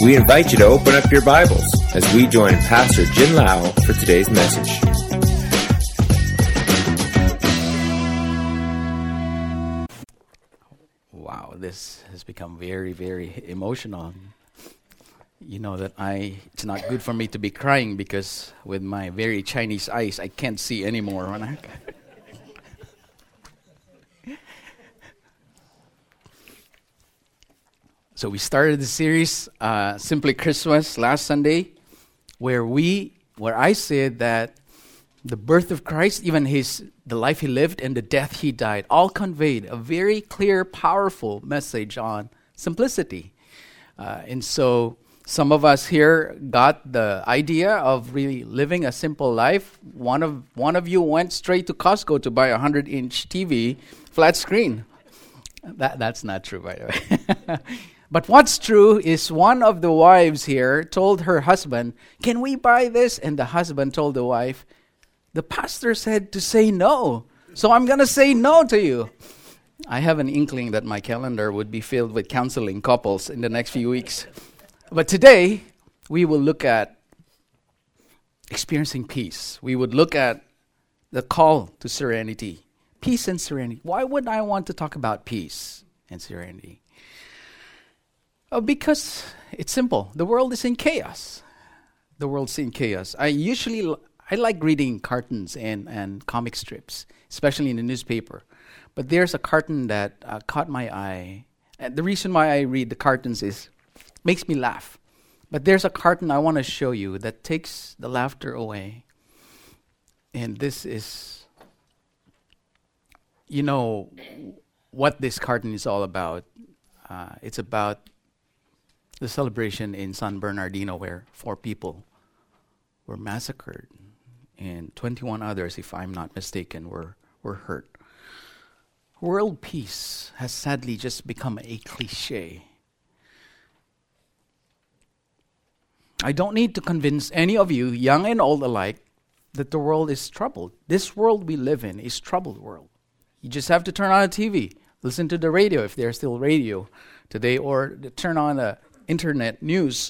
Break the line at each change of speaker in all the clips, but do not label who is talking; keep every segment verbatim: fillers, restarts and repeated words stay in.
We invite you to open up your Bibles as we join Pastor Jin Lau for today's message.
Wow, this has become very, very emotional. You know that I it's not good for me to be crying because with my very Chinese eyes, I can't see anymore. When I So we started the series, uh, Simply Christmas, last Sunday, where we, where I said that the birth of Christ, even his, the life he lived and the death he died, all conveyed a very clear, powerful message on simplicity. Uh, and so some of us here got the idea of really living a simple life. One of one of you went straight to Costco to buy a hundred-inch T V, flat screen. That that's not true, by the way. But what's true is one of the wives here told her husband, "Can we buy this?" And the husband told the wife, "The pastor said to say no, so I'm going to say no to you." I have an inkling that my calendar would be filled with counseling couples in the next few weeks. But today, we will look at experiencing peace. We would look at the call to serenity. Peace and serenity. Why would I want to talk about peace and serenity? Oh, because it's simple. The world is in chaos. The world's in chaos. I usually, l- I like reading cartoons and, and comic strips, especially in the newspaper. But there's a cartoon that uh, caught my eye. And the reason why I read the cartoons is, makes me laugh. But there's a cartoon I want to show you that takes the laughter away. And this is, you know, what this cartoon is all about. Uh, it's about the celebration in San Bernardino where four people were massacred and twenty-one others, if I'm not mistaken, were, were hurt. World peace has sadly just become a cliche. I don't need to convince any of you, young and old alike, that the world is troubled. This world we live in is troubled world. You just have to turn on a T V, listen to the radio if there's still radio today, or turn on the internet news.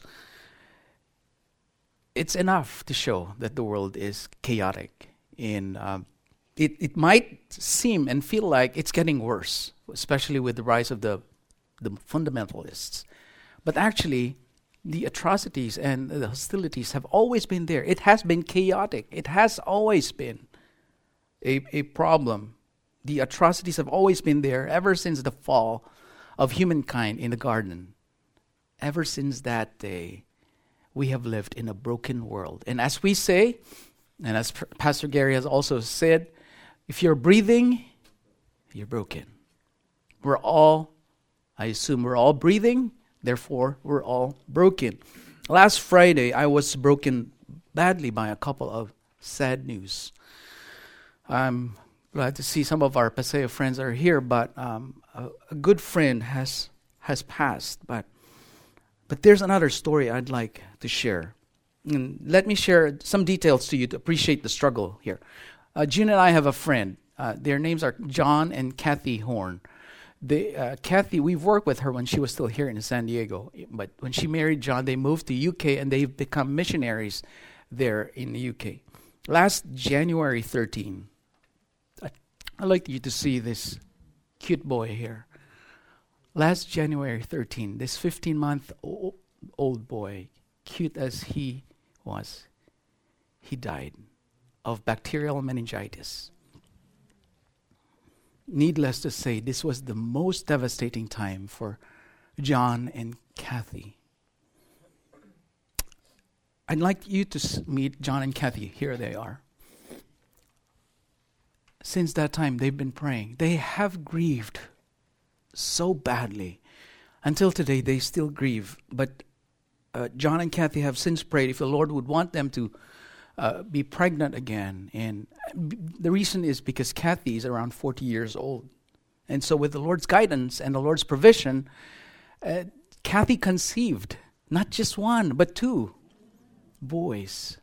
It's enough to show that the world is chaotic. And um, it, it might seem and feel like it's getting worse, especially with the rise of the, the fundamentalists. But actually, the atrocities and the hostilities have always been there. It has been chaotic. It has always been a, a problem. The atrocities have always been there ever since the fall of humankind in the garden. Ever since that day, we have lived in a broken world. And as we say, and as P- Pastor Gary has also said, if you're breathing, you're broken. We're all, I assume we're all breathing, therefore we're all broken. Last Friday, I was broken badly by a couple of sad news. I'm glad to see some of our Paseo friends are here, but um, a, a good friend has has passed. But But there's another story I'd like to share. And let me share some details to you to appreciate the struggle here. Uh, June and I have a friend. Uh, their names are John and Kathy Horn. They, uh, Kathy, we've worked with her when she was still here in San Diego. But when she married John, they moved to U K and they've become missionaries there in the U K. Last January thirteenth, I, I'd like you to see this cute boy here. Last January thirteenth, this fifteen-month-old boy, cute as he was, he died of bacterial meningitis. Needless to say, this was the most devastating time for John and Kathy. I'd like you to s- meet John and Kathy. Here they are. Since that time, they've been praying. They have grieved so badly. Until today, they still grieve. But uh, John and Kathy have since prayed if the Lord would want them to uh, be pregnant again. And b- the reason is because Kathy is around forty years old. And so with the Lord's guidance and the Lord's provision, uh, Kathy conceived not just one, but two boys.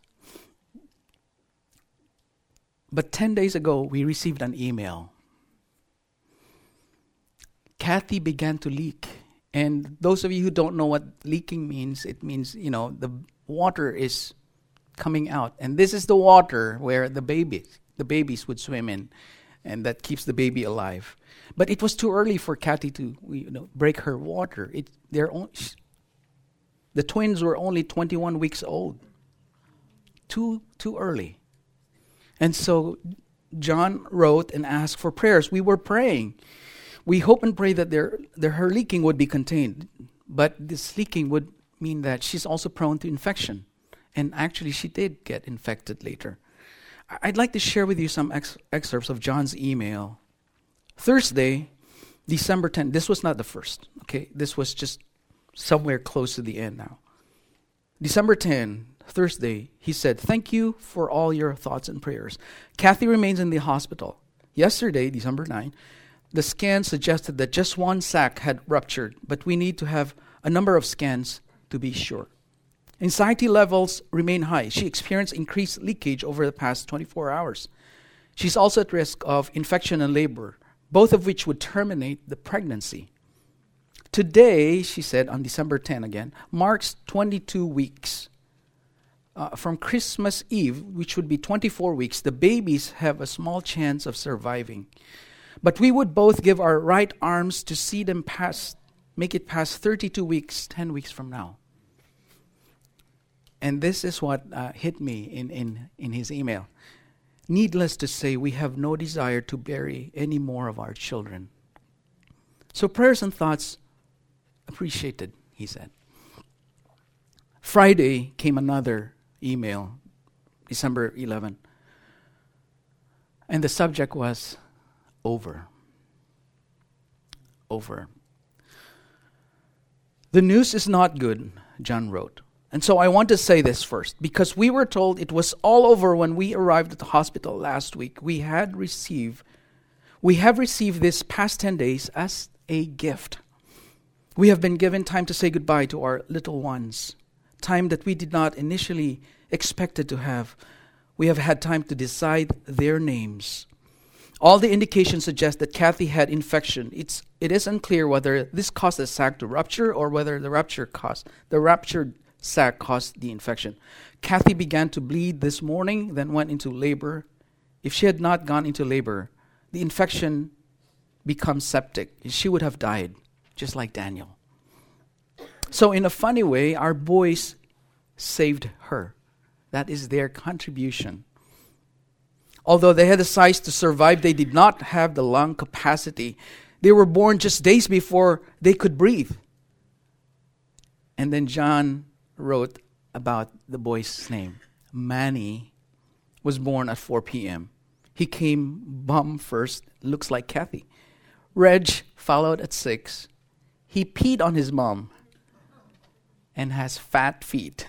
But ten days ago, we received an email. Kathy began to leak And those of you who don't know what leaking means, it means, you know, the water is coming out. And this is the water where the babies, the babies would swim in. And that keeps the baby alive. But it was too early for Kathy to, you know, break her water. It, they're on, sh- the twins were only twenty-one weeks old. Too, too early. And so John wrote and asked for prayers. We were praying. We hope and pray that their, their, her leaking would be contained. But this leaking would mean that she's also prone to infection. And actually, she did get infected later. I'd like to share with you some ex- excerpts of John's email. Thursday, December tenth. This was not the first, okay? This was just somewhere close to the end now. December tenth, Thursday, he said, "Thank you for all your thoughts and prayers. Kathy remains in the hospital. Yesterday, December ninth, the scan suggested that just one sac had ruptured, but we need to have a number of scans to be sure. Anxiety levels remain high. She experienced increased leakage over the past twenty-four hours. She's also at risk of infection and labor, both of which would terminate the pregnancy. Today," she said, on December tenth again, "marks twenty-two weeks. Uh, from Christmas Eve, which would be twenty-four weeks, the babies have a small chance of surviving. But we would both give our right arms to see them pass, make it past thirty-two weeks, ten weeks from now." And this is what uh, hit me in, in, in his email. "Needless to say, we have no desire to bury any more of our children. So prayers and thoughts appreciated," he said. Friday came another email, December eleventh. And the subject was over. Over. "The news is not good," John wrote. And so I want to say this first, because we were told it was all over when we arrived at the hospital last week. We had received, we have received this past ten days as a gift. We have been given time to say goodbye to our little ones, time that we did not initially expected to have. We have had time to decide their names. All the indications suggest that Kathy had infection. It's it is unclear whether this caused the sac to rupture or whether the rupture caused the ruptured sac caused the infection. Kathy began to bleed this morning, then went into labor. If she had not gone into labor, the infection becomes septic. She would have died, just like Daniel. So in a funny way, our boys saved her. That is their contribution. Although they had the size to survive, they did not have the lung capacity. They were born just days before they could breathe. And then John wrote about the boy's name. Manny was born at four p.m. He came bum first, looks like Kathy. Reg followed at six. He peed on his mom and has fat feet.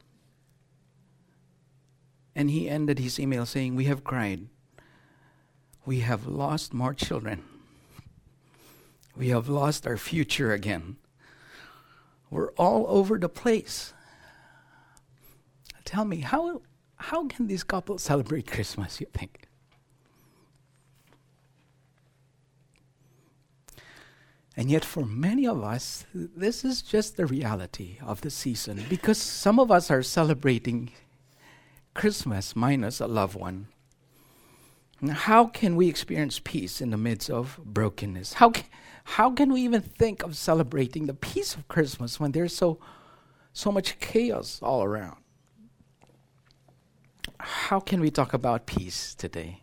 And he ended his email saying, "We have cried. We have lost more children. We have lost our future again. We're all over the place." Tell me, how how can these couples celebrate Christmas, you think? And yet for many of us, this is just the reality of the season, because some of us are celebrating Christmas minus a loved one. Now, how can we experience peace in the midst of brokenness? How ca- how can we even think of celebrating the peace of Christmas when there's so so much chaos all around? How can we talk about peace today?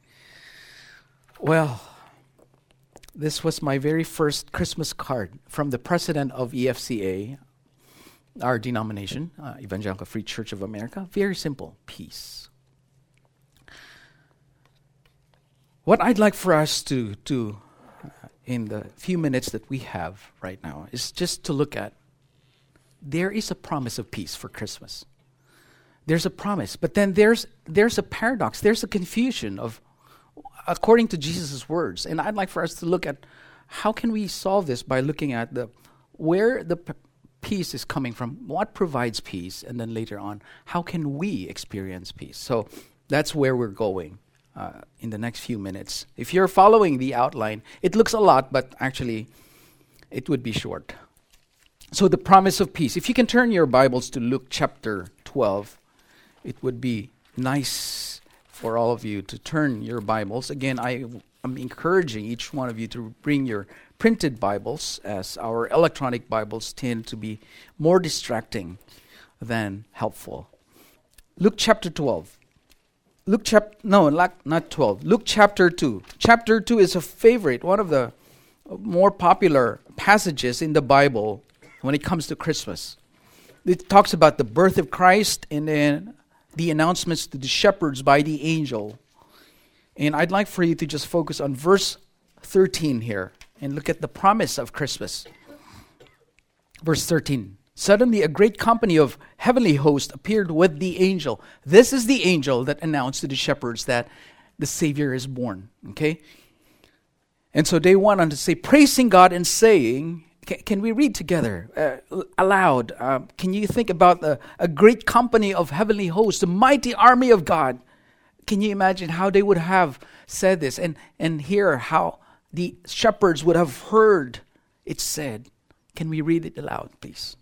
Well, this was my very first Christmas card from the president of E F C A, our denomination, uh, Evangelical Free Church of America. Very simple, peace. What I'd like for us to do uh, in the few minutes that we have right now is just to look at, there is a promise of peace for Christmas. There's a promise, but then there's there's a paradox. There's a confusion of, according to Jesus' words. And I'd like for us to look at how can we solve this by looking at the where the p- peace is coming from, what provides peace, and then later on, how can we experience peace? So that's where we're going uh, in the next few minutes. If you're following the outline, it looks a lot, but actually it would be short. So the promise of peace. If you can turn your Bibles to Luke chapter twelve, it would be nice for all of you to turn your Bibles. Again, I am encouraging each one of you to bring your printed Bibles, as our electronic Bibles tend to be more distracting than helpful. Luke chapter twelve. Luke chapter, no, not twelve. Luke chapter two. Chapter two is a favorite, one of the more popular passages in the Bible when it comes to Christmas. It talks about the birth of Christ and then the announcements to the shepherds by the angel. And I'd like for you to just focus on verse thirteen here and look at the promise of Christmas. Verse thirteen. Suddenly a great company of heavenly hosts appeared with the angel. This is the angel that announced to the shepherds that the Savior is born. Okay? And so they went on to say, praising God and saying, can, can we read together uh, aloud? Uh, can you think about the, a great company of heavenly hosts, the mighty army of God? Can you imagine how they would have said this and, and hear how the shepherds would have heard it said? Can we read it aloud, please?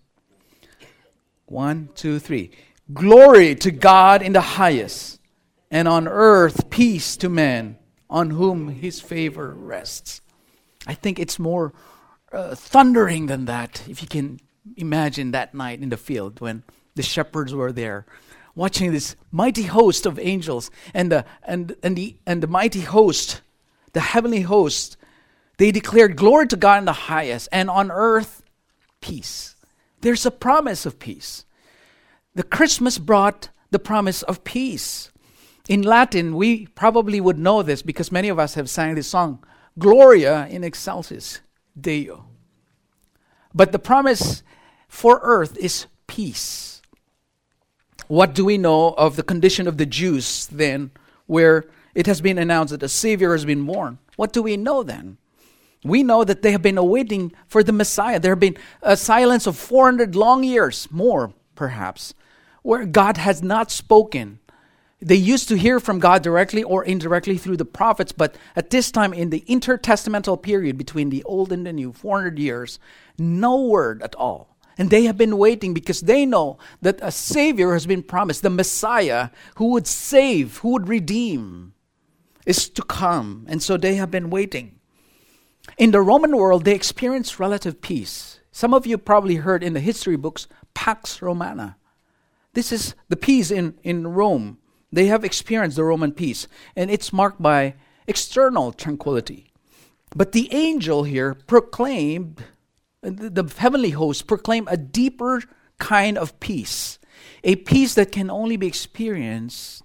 One, two, three. Glory to God in the highest, and on earth peace to men, on whom his favor rests. I think it's more uh, thundering than that, if you can imagine that night in the field when the shepherds were there, watching this mighty host of angels, and the and and the and the mighty host, the heavenly host, they declared glory to God in the highest, and on earth peace. There's a promise of peace. The Christmas brought the promise of peace. In Latin, we probably would know this because many of us have sang this song, Gloria in excelsis Deo. But the promise for earth is peace. What do we know of the condition of the Jews then, where it has been announced that a Savior has been born? What do we know then? We know that they have been awaiting for the Messiah. There have been a silence of four hundred long years, more perhaps, where God has not spoken. They used to hear from God directly or indirectly through the prophets, but at this time in the intertestamental period between the Old and the New, four hundred years, no word at all. And they have been waiting because they know that a Savior has been promised, the Messiah who would save, who would redeem, is to come. And so they have been waiting. In the Roman world, they experienced relative peace. Some of you probably heard in the history books, Pax Romana. This is the peace in, in Rome. They have experienced the Roman peace, and it's marked by external tranquility. But the angel here proclaimed, the, the heavenly host proclaimed a deeper kind of peace, a peace that can only be experienced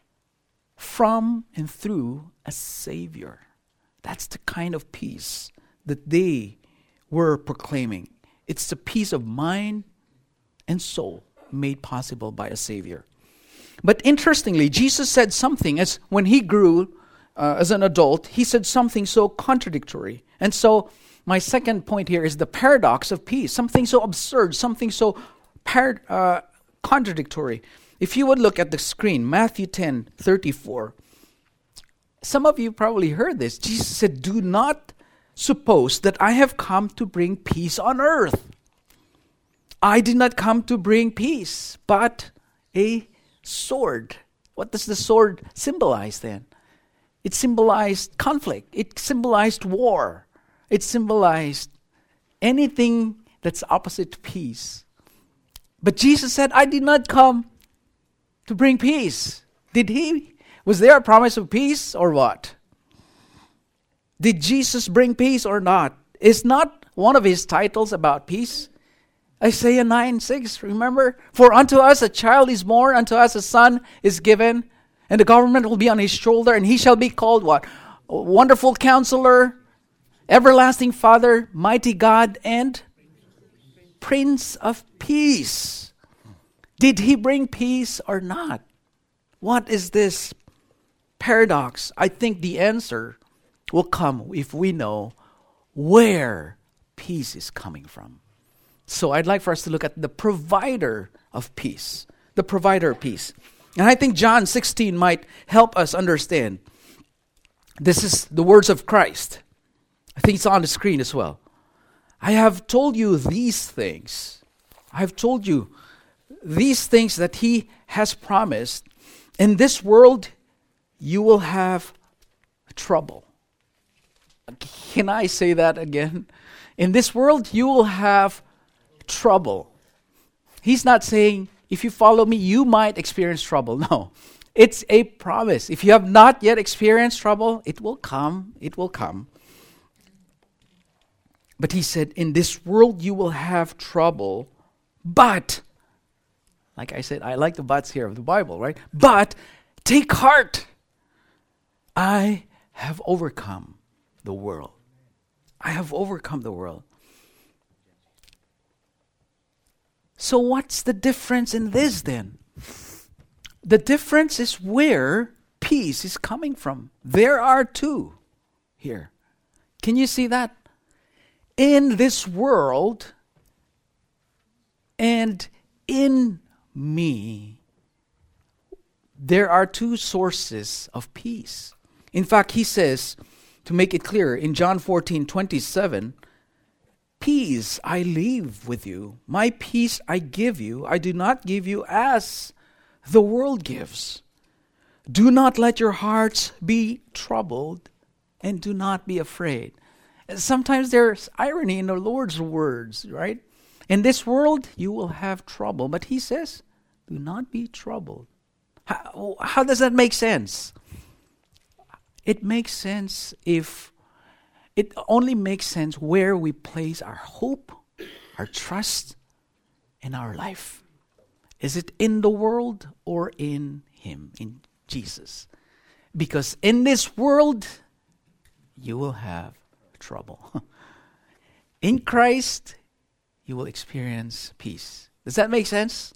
from and through a Savior. That's the kind of peace that they were proclaiming. It's the peace of mind and soul made possible by a Savior. But interestingly, Jesus said something as when he grew uh, as an adult, he said something so contradictory. And so my second point here is the paradox of peace, something so absurd, something so par- uh, contradictory. If you would look at the screen, Matthew ten thirty-four. Some of you probably heard this. Jesus said, do not suppose that I have come to bring peace on earth. I did not come to bring peace, but a sword. What does the sword symbolize then? It symbolized conflict. It symbolized war. It symbolized anything that's opposite to peace. But Jesus said, I did not come to bring peace. Did he? Was there a promise of peace or what? Did Jesus bring peace or not? Is not one of his titles about peace? Isaiah nine six, remember? For unto us a child is born, unto us a son is given, and the government will be on his shoulder, and he shall be called what? Wonderful Counselor, Everlasting Father, Mighty God, and Prince of Peace. Did he bring peace or not? What is this paradox? I think the answer will come if we know where peace is coming from. So I'd like for us to look at the provider of peace. The provider of peace. And I think John sixteen might help us understand. This is the words of Christ. I think it's on the screen as well. I have told you these things. I have told you these things that he has promised. In this world, you will have trouble. Can I say that again? In this world, you will have trouble. He's not saying, if you follow me, you might experience trouble. No, it's a promise. If you have not yet experienced trouble, it will come. It will come. But he said, in this world, you will have trouble. But, like I said, I like the buts here of the Bible, right? But, take heart. I have overcome the world. I have overcome the world. So what's the difference in this then? The difference is where peace is coming from. There are two here. Can you see that? In this world and in me, there are two sources of peace. In fact, he says, to make it clear, in John fourteen twenty-seven, peace I leave with you. My peace I give you. I do not give you as the world gives. Do not let your hearts be troubled and do not be afraid. And sometimes there's irony in the Lord's words, right? In this world, you will have trouble. But he says, do not be troubled. How, how does that make sense? It makes sense if, it only makes sense where we place our hope, our trust, in our life. Is it in the world or in Him, in Jesus? Because in this world, you will have trouble. In Christ, you will experience peace. Does that make sense?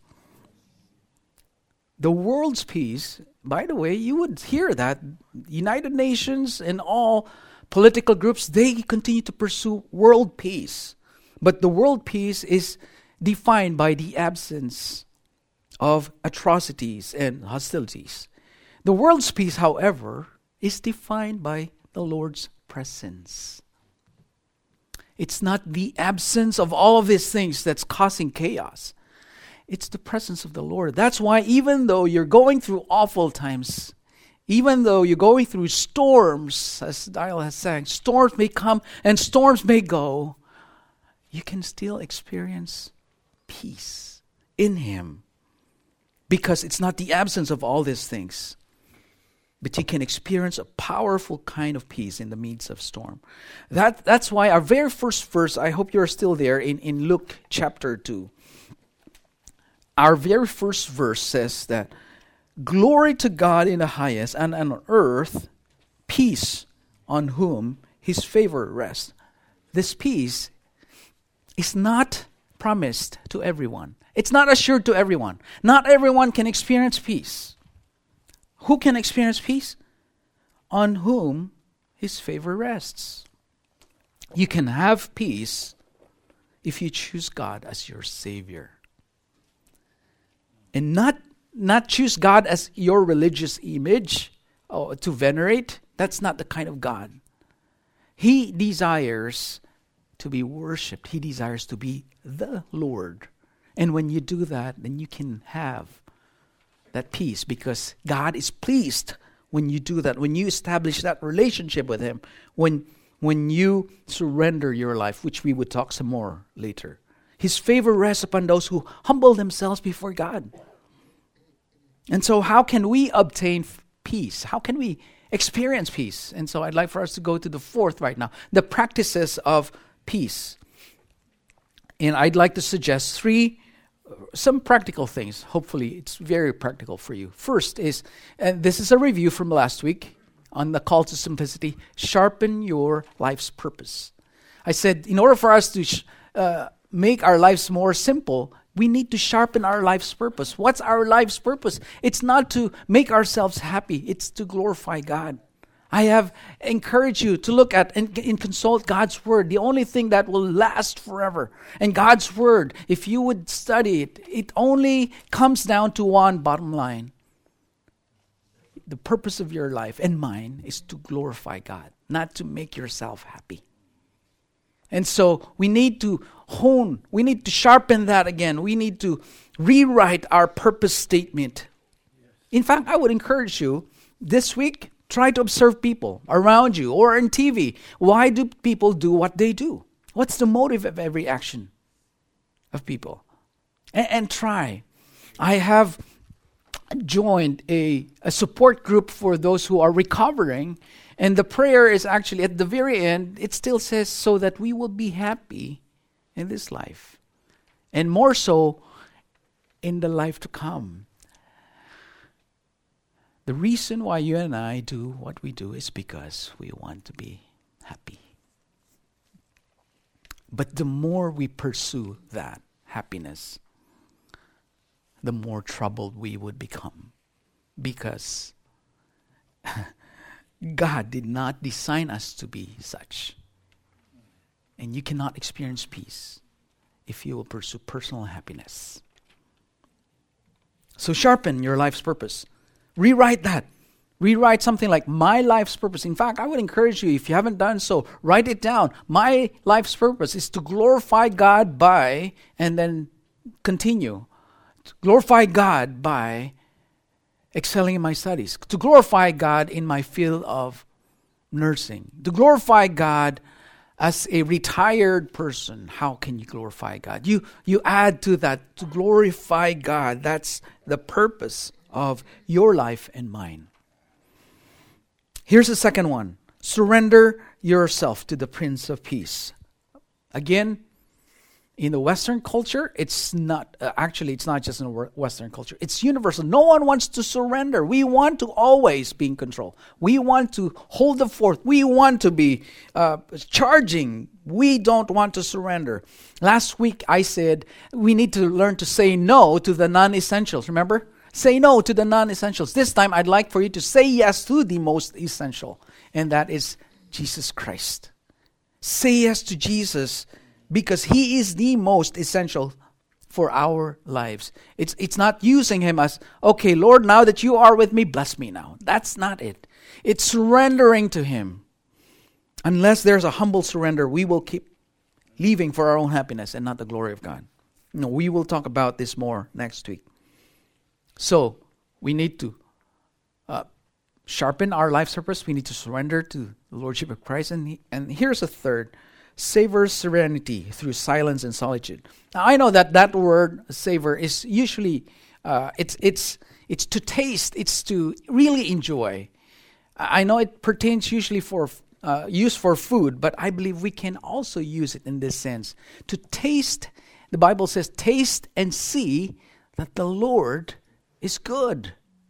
The world's peace, by the way, you would hear that United Nations and all political groups, they continue to pursue world peace. But the world peace is defined by the absence of atrocities and hostilities. The world's peace, however, is defined by the Lord's presence. It's not the absence of all of these things that's causing chaos. It's the presence of the Lord. That's why even though you're going through awful times, even though you're going through storms, as Dial has sang, storms may come and storms may go, you can still experience peace in Him. Because it's not the absence of all these things, but you can experience a powerful kind of peace in the midst of storm. That, that's why our very first verse, I hope you're still there, in, in Luke chapter two. Our very first verse says that, glory to God in the highest, and on earth, peace on whom His favor rests. This peace is not promised to everyone. It's not assured to everyone. Not everyone can experience peace. Who can experience peace? On whom His favor rests. You can have peace if you choose God as your Savior. And not, not choose God as your religious image or to venerate. That's not the kind of God. He desires to be worshipped. He desires to be the Lord. And when you do that, then you can have that peace, because God is pleased when you do that, when you establish that relationship with Him, when, when you surrender your life, which we would talk some more later. His favor rests upon those who humble themselves before God. And so how can we obtain f- peace? How can we experience peace? And so I'd like for us to go to the fourth right now, the practices of peace. And I'd like to suggest three, uh, some practical things. Hopefully it's very practical for you. First is, and this is a review from last week on the call to simplicity, sharpen your life's purpose. I said, in order for us to sh- uh, make our lives more simple, we need to sharpen our life's purpose. What's our life's purpose? It's not to make ourselves happy. It's to glorify God. I have encouraged you to look at and, and consult God's Word, the only thing that will last forever. And God's Word, if you would study it, it only comes down to one bottom line. The purpose of your life and mine is to glorify God, not to make yourself happy. And so we need to hone, we need to sharpen that again. We need to rewrite our purpose statement. In fact, I would encourage you this week, try to observe people around you or in T V. Why do people do what they do? What's the motive of every action of people? And, and try. I have joined a, a support group for those who are recovering. And the prayer is actually at the very end, it still says, so that we will be happy in this life. And more so in the life to come. The reason why you and I do what we do is because we want to be happy. But the more we pursue that happiness, the more troubled we would become. Because God did not design us to be such. And you cannot experience peace if you will pursue personal happiness. So sharpen your life's purpose. Rewrite that. Rewrite something like my life's purpose. In fact, I would encourage you, if you haven't done so, write it down. My life's purpose is to glorify God by, and then continue. To glorify God by excelling in my studies. To glorify God in my field of nursing. To glorify God as a retired person. How can you glorify God? You, you add to that, to glorify God. That's the purpose of your life and mine. Here's the second one. Surrender yourself to the Prince of Peace. Again, in the Western culture, it's not, uh, actually it's not just in the Western culture. It's universal. No one wants to surrender. We want to always be in control. We want to hold the fort. We want to be uh, charging. We don't want to surrender. Last week I said we need to learn to say no to the non-essentials. Remember? Say no to the non-essentials. This time I'd like for you to say yes to the most essential. And that is Jesus Christ. Say yes to Jesus because He is the most essential for our lives. It's it's not using Him as, okay, Lord, now that you are with me, bless me now. That's not it. It's surrendering to Him. Unless there's a humble surrender, we will keep leaving for our own happiness and not the glory of God. No, we will talk about this more next week. So, we need to uh, sharpen our life's purpose. We need to surrender to the Lordship of Christ. And, he, and here's a third. Savor serenity through silence and solitude. Now, I know that that word, savor, is usually, uh, it's it's it's to taste. It's to really enjoy. I know it pertains usually for uh, use for food, but I believe we can also use it in this sense. To taste, the Bible says, taste and see that the Lord is good.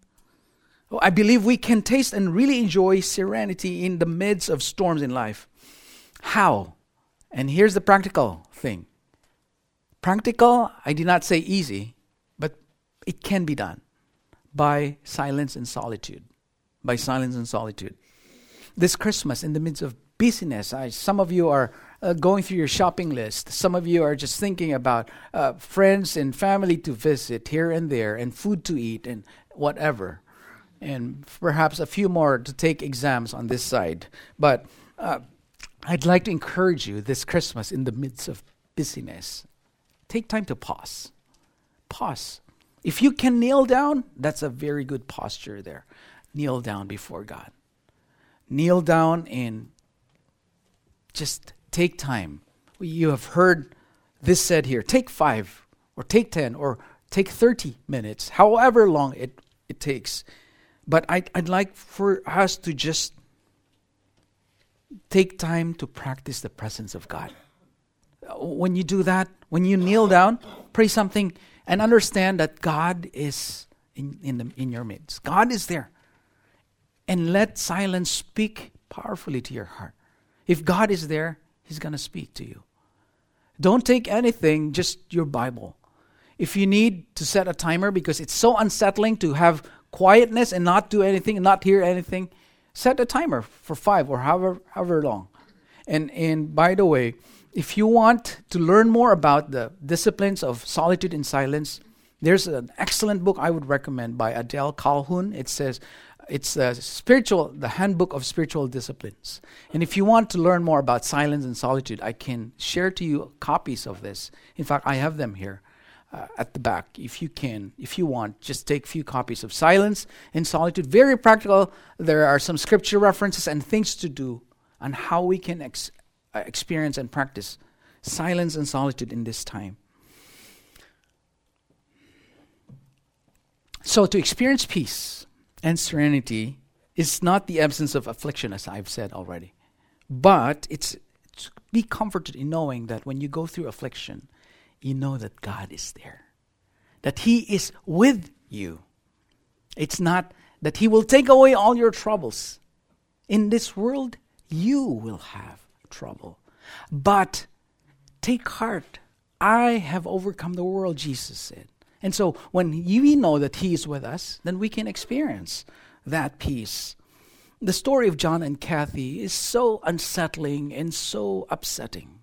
Oh, I believe we can taste and really enjoy serenity in the midst of storms in life. How? And here's the practical thing. Practical, I did not say easy, but it can be done by silence and solitude. By silence and solitude. This Christmas, in the midst of busyness, I, some of you are uh, going through your shopping list. Some of you are just thinking about uh, friends and family to visit here and there, and food to eat, and whatever. And perhaps a few more to take exams on this side. But uh, I'd like to encourage you this Christmas in the midst of busyness. Take time to pause. Pause. If you can kneel down, that's a very good posture there. Kneel down before God. Kneel down and just take time. You have heard this said here. Take five or take ten or take thirty minutes, however long it, it takes. But I'd, I'd like for us to just take time to practice the presence of God. When you do that, when you kneel down, pray something, and understand that God is in, in, the, in your midst. God is there. And let silence speak powerfully to your heart. If God is there, He's going to speak to you. Don't take anything, just your Bible. If you need to set a timer because it's so unsettling to have quietness and not do anything and not hear anything, set a timer for five or however however long. And and by the way, if you want to learn more about the disciplines of solitude and silence, there's an excellent book I would recommend by Adele Calhoun. It says, It's a spiritual, the Handbook of Spiritual Disciplines. And if you want to learn more about silence and solitude, I can share to you copies of this. In fact, I have them here uh, at the back. If you can, if you want, just take a few copies of Silence and Solitude. Very practical. There are some scripture references and things to do on how we can ex- uh, experience and practice silence and solitude in this time. So to experience peace and serenity is not the absence of affliction, as I've said already. But it's to be comforted in knowing that when you go through affliction, you know that God is there. That He is with you. It's not that He will take away all your troubles. In this world, you will have trouble. But take heart. I have overcome the world, Jesus said. And so when we know that He is with us, then we can experience that peace. The story of John and Kathy is so unsettling and so upsetting.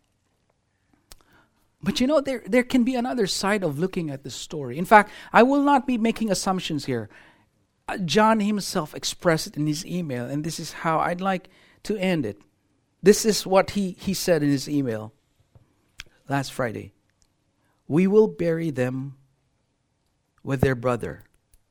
But you know, there, there can be another side of looking at the story. In fact, I will not be making assumptions here. Uh, John himself expressed it in his email, and this is how I'd like to end it. This is what he, he said in his email last Friday. We will bury them with their brother.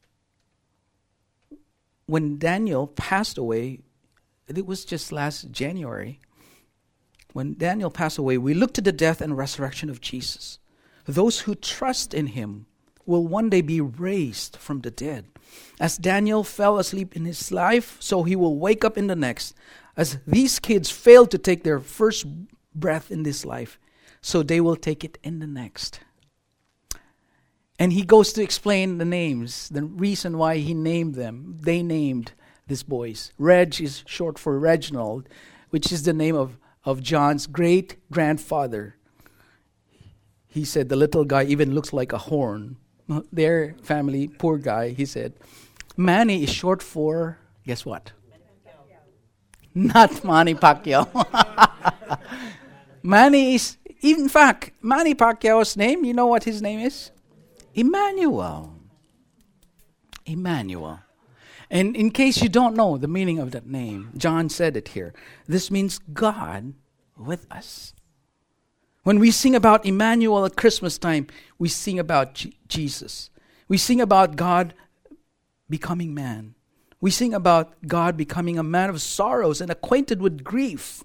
When Daniel passed away, it was just last January. When Daniel passed away, we looked to the death and resurrection of Jesus. Those who trust in Him will one day be raised from the dead. As Daniel fell asleep in his life, so he will wake up in the next. As these kids failed to take their first breath in this life, so they will take it in the next. And he goes to explain the names, the reason why he named them. They named these boys. Reg is short for Reginald, which is the name of, of John's great-grandfather. He said the little guy even looks like a horn. Their family, poor guy, he said. Manny is short for, guess what? Not Manny Pacquiao. Manny is, in fact, Manny Pacquiao's name, you know what his name is? Emmanuel. Emmanuel. And in case you don't know the meaning of that name, John said it here. This means God with us. When we sing about Emmanuel at Christmas time, we sing about G- Jesus. We sing about God becoming man. We sing about God becoming a man of sorrows and acquainted with grief.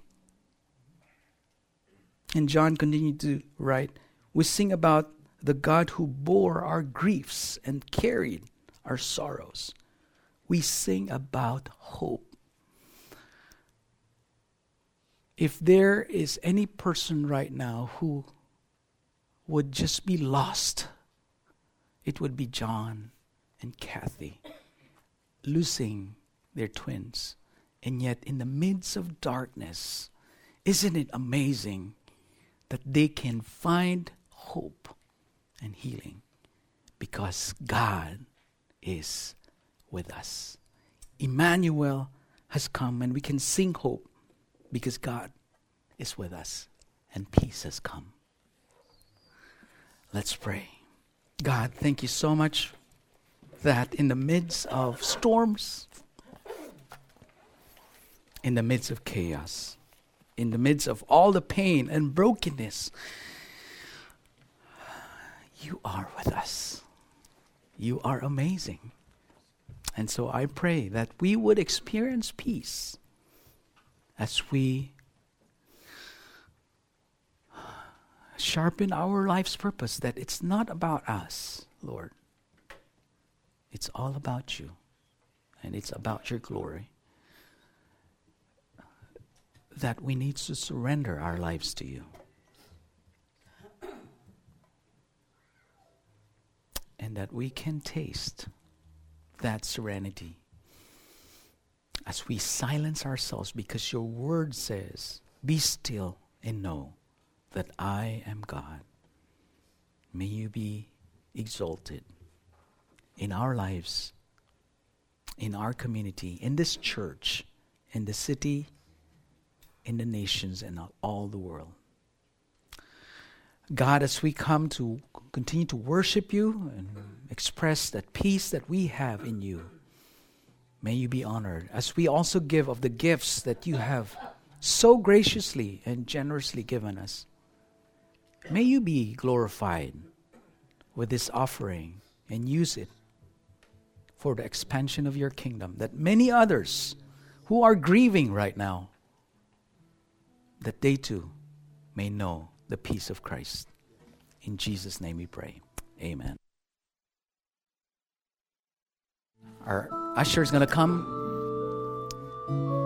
And John continued to write, we sing about the God who bore our griefs and carried our sorrows. We sing about hope. If there is any person right now who would just be lost, it would be John and Kathy, losing their twins. And yet in the midst of darkness, isn't it amazing that they can find hope and healing because God is with us. Emmanuel has come and we can sing hope because God is with us and peace has come. Let's pray. God, thank you so much that in the midst of storms, in the midst of chaos, in the midst of all the pain and brokenness, you are with us. You are amazing. And so I pray that we would experience peace as we sharpen our life's purpose, that it's not about us, Lord. It's all about you. And it's about your glory. That we need to surrender our lives to you. And that we can taste that serenity as we silence ourselves, because your word says, be still and know that I am God. May you be exalted in our lives, in our community, in this church, in the city, in the nations, and all the world. God, as we come to continue to worship you and express that peace that we have in you, may you be honored as we also give of the gifts that you have so graciously and generously given us. May you be glorified with this offering and use it for the expansion of your kingdom, that many others who are grieving right now, that they too may know the peace of Christ. In Jesus' name we pray. Amen. Our usher is going to come.